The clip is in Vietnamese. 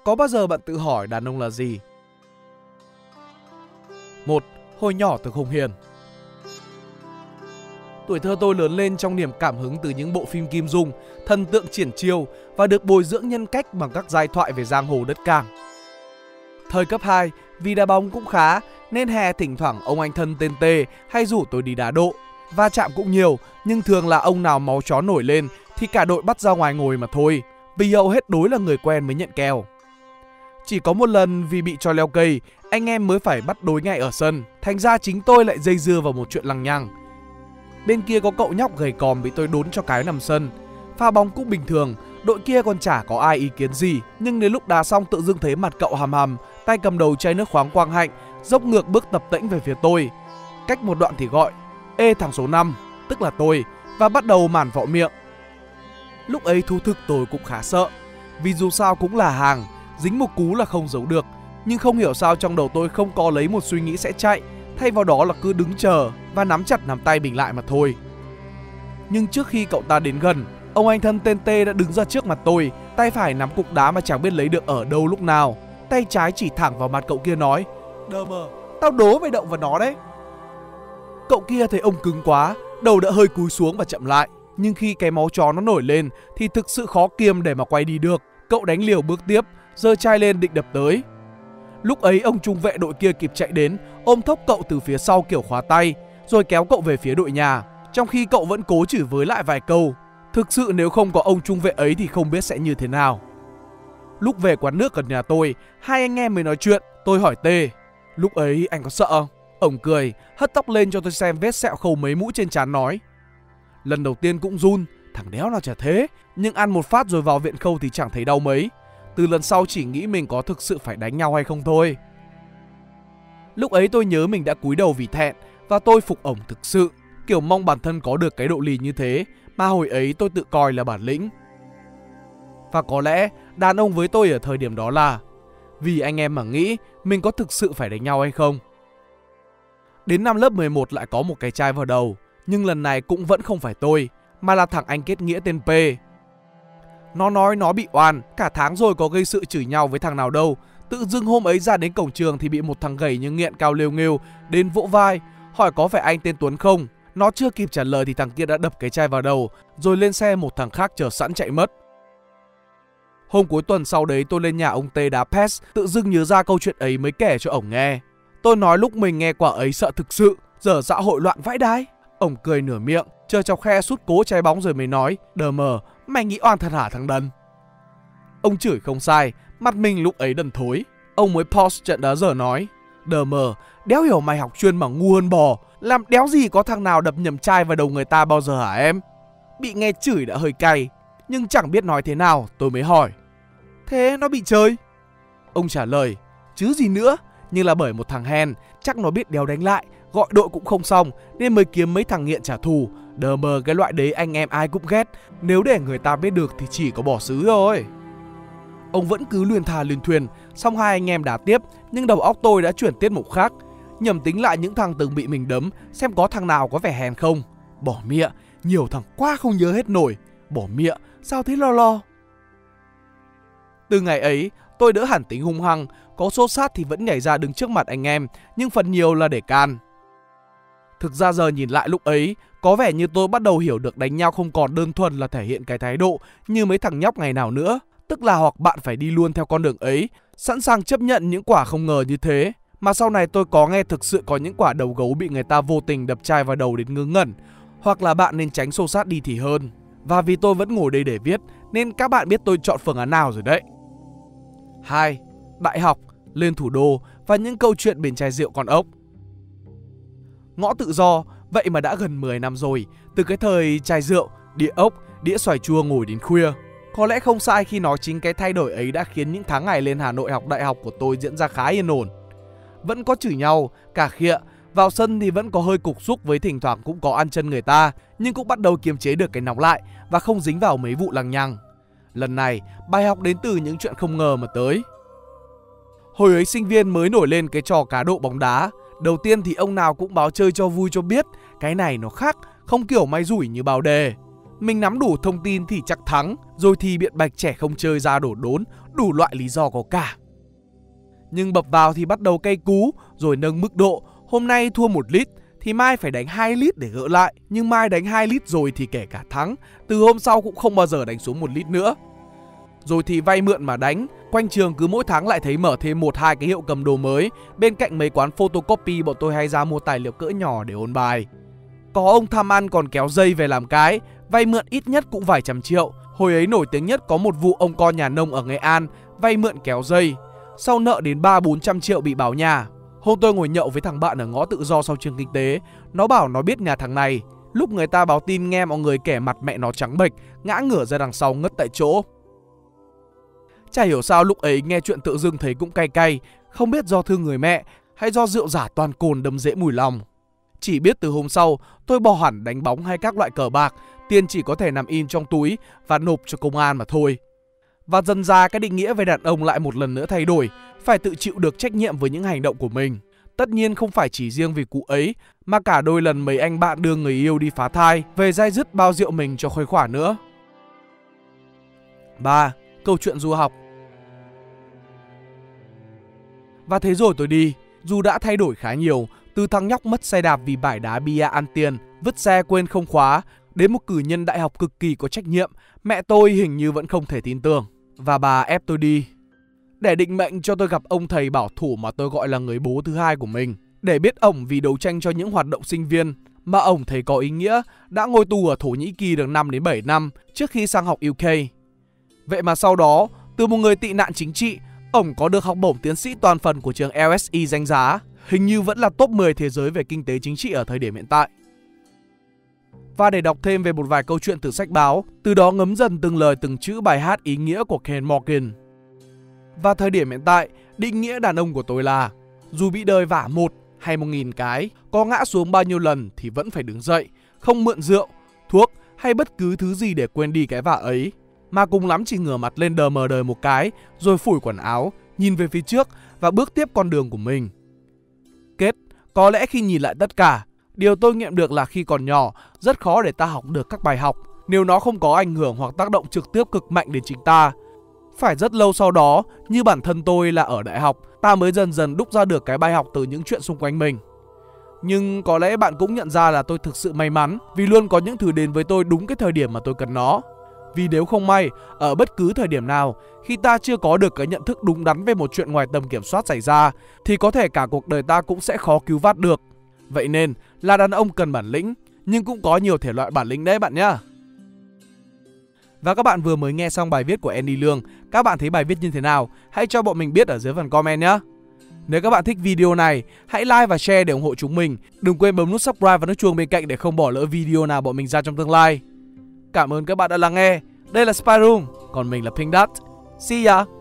Có bao giờ bạn tự hỏi đàn ông là gì? 1. Hồi nhỏ thực hùng hiền. Tuổi thơ tôi lớn lên trong niềm cảm hứng từ những bộ phim Kim Dung, thần tượng triển chiêu và được bồi dưỡng nhân cách bằng các giai thoại về giang hồ đất cảng. Thời cấp 2, vì đá bóng cũng khá nên hè thỉnh thoảng ông anh thân tên T hay rủ tôi đi đá độ. Va chạm cũng nhiều, nhưng thường là ông nào máu chó nổi lên thì cả đội bắt ra ngoài ngồi mà thôi, vì hầu hết đối là người quen mới nhận kèo. Chỉ có một lần vì bị cho leo cây, anh em mới phải bắt đối ngay ở sân, thành ra chính tôi lại dây dưa vào một chuyện lằng nhằng. Bên kia có cậu nhóc gầy còm bị tôi đốn cho cái nằm sân. Pha bóng cũng bình thường, đội kia còn chả có ai ý kiến gì, nhưng đến lúc đá xong tự dưng thấy mặt cậu hầm hầm, tay cầm đầu chai nước khoáng Quang Hạnh, dốc ngược bước tập tễnh về phía tôi. Cách một đoạn thì gọi: "Ê thằng số 5", tức là tôi, và bắt đầu màn vọ miệng. Lúc ấy thú thực tôi cũng khá sợ, vì dù sao cũng là hàng, dính một cú là không giấu được. Nhưng không hiểu sao trong đầu tôi không có lấy một suy nghĩ sẽ chạy, thay vào đó là cứ đứng chờ và nắm chặt nắm tay mình lại mà thôi. Nhưng trước khi cậu ta đến gần, ông anh thân tên T đã đứng ra trước mặt tôi, tay phải nắm cục đá mà chẳng biết lấy được ở đâu lúc nào, tay trái chỉ thẳng vào mặt cậu kia nói: "Đờ mờ, tao đố mày động vào nó đấy." Cậu kia thấy ông cứng quá, đầu đã hơi cúi xuống và chậm lại, nhưng khi cái máu chó nó nổi lên thì thực sự khó kiềm để mà quay đi được. Cậu đánh liều bước tiếp, giơ chai lên định đập tới. Lúc ấy ông trung vệ đội kia kịp chạy đến, ôm thốc cậu từ phía sau kiểu khóa tay, rồi kéo cậu về phía đội nhà, trong khi cậu vẫn cố chửi với lại vài câu. Thực sự nếu không có ông trung vệ ấy thì không biết sẽ như thế nào. Lúc về quán nước gần nhà tôi, hai anh em mới nói chuyện. Tôi hỏi T: "Lúc ấy anh có sợ không?" Ông cười, hất tóc lên cho tôi xem vết sẹo khâu mấy mũi trên trán, nói: "Lần đầu tiên cũng run, thằng đéo nào chả thế, nhưng ăn một phát rồi vào viện khâu thì chẳng thấy đau mấy. Từ lần sau chỉ nghĩ mình có thực sự phải đánh nhau hay không thôi." Lúc ấy tôi nhớ mình đã cúi đầu vì thẹn, và tôi phục ổng thực sự, kiểu mong bản thân có được cái độ lì như thế mà hồi ấy tôi tự coi là bản lĩnh. Và có lẽ đàn ông với tôi ở thời điểm đó là vì anh em mà nghĩ mình có thực sự phải đánh nhau hay không. Đến năm lớp 11 lại có một cái chai vào đầu, nhưng lần này cũng vẫn không phải tôi, mà là thằng anh kết nghĩa tên P. Nó nói nó bị oan, cả tháng rồi có gây sự chửi nhau với thằng nào đâu. Tự dưng hôm ấy ra đến cổng trường thì bị một thằng gầy như nghiện cao lêu nghêu đến vỗ vai, hỏi có phải anh tên Tuấn không. Nó chưa kịp trả lời thì thằng kia đã đập cái chai vào đầu, rồi lên xe một thằng khác chờ sẵn chạy mất. Hôm cuối tuần sau đấy tôi lên nhà ông T đá PES, tự dưng nhớ ra câu chuyện ấy mới kể cho ổng nghe. Tôi nói lúc mình nghe quả ấy sợ thực sự, giờ xã hội loạn vãi đái. Ổng cười nửa miệng, chờ chọc khe sút cố trái bóng rồi mới nói: "Đờ mờ, mày nghĩ oan thật hả thằng đần?" Ông chửi không sai, mặt mình lúc ấy đần thối. Ông mới pause trận đá giờ nói: "Đờ mờ, đéo hiểu mày học chuyên mà ngu hơn bò, làm đéo gì có thằng nào đập nhầm chai vào đầu người ta bao giờ hả em?" Bị nghe chửi đã hơi cay, nhưng chẳng biết nói thế nào. Tôi mới hỏi: "Thế nó bị chơi?" Ông trả lời: "Chứ gì nữa, nhưng là bởi một thằng hèn, chắc nó biết đéo đánh lại, gọi đội cũng không xong nên mới kiếm mấy thằng nghiện trả thù. Đờ mờ, cái loại đấy anh em ai cũng ghét, nếu để người ta biết được thì chỉ có bỏ xứ thôi." Ông vẫn cứ luyên thà luyên thuyền. Xong hai anh em đá tiếp, nhưng đầu óc tôi đã chuyển tiết mục khác, nhẩm tính lại những thằng từng bị mình đấm, xem có thằng nào có vẻ hèn không. Bỏ mịa, nhiều thằng quá không nhớ hết nổi. Bỏ mịa, sao thế lo lo. Từ ngày ấy, tôi đỡ hẳn tính hung hăng, có xô xát thì vẫn nhảy ra đứng trước mặt anh em, nhưng phần nhiều là để can. Thực ra giờ nhìn lại lúc ấy, có vẻ như tôi bắt đầu hiểu được đánh nhau không còn đơn thuần là thể hiện cái thái độ như mấy thằng nhóc ngày nào nữa. Tức là hoặc bạn phải đi luôn theo con đường ấy, sẵn sàng chấp nhận những quả không ngờ như thế. Mà sau này tôi có nghe thực sự có những quả đầu gấu bị người ta vô tình đập chai vào đầu đến ngớ ngẩn. Hoặc là bạn nên tránh xô xát đi thì hơn. Và vì tôi vẫn ngồi đây để viết, nên các bạn biết tôi chọn phương án nào rồi đấy. 2. Đại học, lên thủ đô và những câu chuyện bên chai rượu con ốc. Ngõ tự do, vậy mà đã gần 10 năm rồi, từ cái thời chai rượu, đĩa ốc, đĩa xoài chua ngồi đến khuya. Có lẽ không sai khi nói chính cái thay đổi ấy đã khiến những tháng ngày lên Hà Nội học đại học của tôi diễn ra khá yên ổn. Vẫn có chửi nhau, cà khịa, vào sân thì vẫn có hơi cục xúc với thỉnh thoảng cũng có ăn chân người ta, nhưng cũng bắt đầu kiềm chế được cái nóng lại và không dính vào mấy vụ lằng nhằng. Lần này, bài học đến từ những chuyện không ngờ mà tới. Hồi ấy sinh viên mới nổi lên cái trò cá độ bóng đá. Đầu tiên thì ông nào cũng báo chơi cho vui cho biết, cái này nó khác, không kiểu may rủi như bao đề. Mình nắm đủ thông tin thì chắc thắng, rồi thì biện bạch trẻ không chơi ra đổ đốn, đủ loại lý do có cả. Nhưng bập vào thì bắt đầu cay cú, rồi nâng mức độ. Hôm nay thua 1 lít thì mai phải đánh 2 lít để gỡ lại. Nhưng mai đánh 2 lít rồi thì kể cả thắng, từ hôm sau cũng không bao giờ đánh xuống 1 lít nữa. Rồi thì vay mượn mà đánh. Quanh trường cứ mỗi tháng lại thấy mở thêm 1-2 cái hiệu cầm đồ mới. Bên cạnh mấy quán photocopy bọn tôi hay ra mua tài liệu cỡ nhỏ để ôn bài. Có ông tham ăn còn kéo dây về làm cái. Vay mượn ít nhất cũng vài trăm triệu. Hồi ấy nổi tiếng nhất có một vụ ông con nhà nông ở Nghệ An vay mượn kéo dây, sau nợ đến 300-400 triệu bị báo nhà. Hôm tôi ngồi nhậu với thằng bạn ở ngõ Tự Do sau trường kinh tế. Nó bảo nó biết nhà thằng này. Lúc người ta báo tin nghe mọi người kể mặt mẹ nó trắng bệch, ngã ngửa ra đằng sau ngất tại chỗ. Chả hiểu sao lúc ấy nghe chuyện tự dưng thấy cũng cay cay. Không biết do thương người mẹ hay do rượu giả toàn cồn đâm dễ mùi lòng. Chỉ biết từ hôm sau tôi bỏ hẳn đánh bóng hay các loại cờ bạc. Tiền chỉ có thể nằm in trong túi và nộp cho công an mà thôi. Và dần ra cái định nghĩa về đàn ông lại một lần nữa thay đổi. Phải tự chịu được trách nhiệm với những hành động của mình. Tất nhiên không phải chỉ riêng vì cụ ấy, mà cả đôi lần mấy anh bạn đưa người yêu đi phá thai, về dai dứt bao rượu mình cho khuây khỏa nữa. 3. Câu chuyện du học. Và thế rồi tôi đi. Dù đã thay đổi khá nhiều, từ thằng nhóc mất xe đạp vì bải đá bia ăn tiền, vứt xe quên không khóa, đến một cử nhân đại học cực kỳ có trách nhiệm, mẹ tôi hình như vẫn không thể tin tưởng. Và bà ép tôi đi. Để định mệnh cho tôi gặp ông thầy bảo thủ mà tôi gọi là người bố thứ hai của mình. Để biết ổng vì đấu tranh cho những hoạt động sinh viên mà ổng thấy có ý nghĩa, đã ngồi tù ở Thổ Nhĩ Kỳ được 5 đến 7 năm trước khi sang học UK. Vậy mà sau đó, từ một người tị nạn chính trị, ổng có được học bổng tiến sĩ toàn phần của trường LSE danh giá, hình như vẫn là top 10 thế giới về kinh tế chính trị ở thời điểm hiện tại. Và để đọc thêm về một vài câu chuyện từ sách báo, từ đó ngấm dần từng lời từng chữ bài hát ý nghĩa của Ken Morgan. Và thời điểm hiện tại, định nghĩa đàn ông của tôi là dù bị đời vả 1 hay 1000 cái, có ngã xuống bao nhiêu lần thì vẫn phải đứng dậy, không mượn rượu, thuốc hay bất cứ thứ gì để quên đi cái vả ấy, mà cùng lắm chỉ ngửa mặt lên đờ mờ đời một cái, rồi phủi quần áo, nhìn về phía trước và bước tiếp con đường của mình. Kết, có lẽ khi nhìn lại tất cả, điều tôi nghiệm được là khi còn nhỏ, rất khó để ta học được các bài học nếu nó không có ảnh hưởng hoặc tác động trực tiếp cực mạnh đến chính ta. Phải rất lâu sau đó, như bản thân tôi là ở đại học, ta mới dần dần đúc ra được cái bài học từ những chuyện xung quanh mình. Nhưng có lẽ bạn cũng nhận ra là tôi thực sự may mắn vì luôn có những thứ đến với tôi đúng cái thời điểm mà tôi cần nó. Vì nếu không may, ở bất cứ thời điểm nào, khi ta chưa có được cái nhận thức đúng đắn về một chuyện ngoài tầm kiểm soát xảy ra, thì có thể cả cuộc đời ta cũng sẽ khó cứu vãt được. Vậy nên, là đàn ông cần bản lĩnh, nhưng cũng có nhiều thể loại bản lĩnh đấy bạn nhá. Và các bạn vừa mới nghe xong bài viết của Andy Lương. Các bạn thấy bài viết như thế nào? Hãy cho bọn mình biết ở dưới phần comment nhé. Nếu các bạn thích video này, hãy like và share để ủng hộ chúng mình. Đừng quên bấm nút subscribe và nút chuông bên cạnh để không bỏ lỡ video nào bọn mình ra trong tương lai. Cảm ơn các bạn đã lắng nghe. Đây là Spy Room, còn mình là Pink Dot. See ya!